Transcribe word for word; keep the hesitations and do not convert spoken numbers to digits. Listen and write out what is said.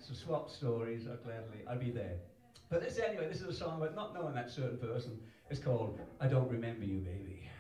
So swap stories, I'd gladly, I'd be there. But this, anyway, this is a song about not knowing that certain person. It's called I Don't Remember You, Baby.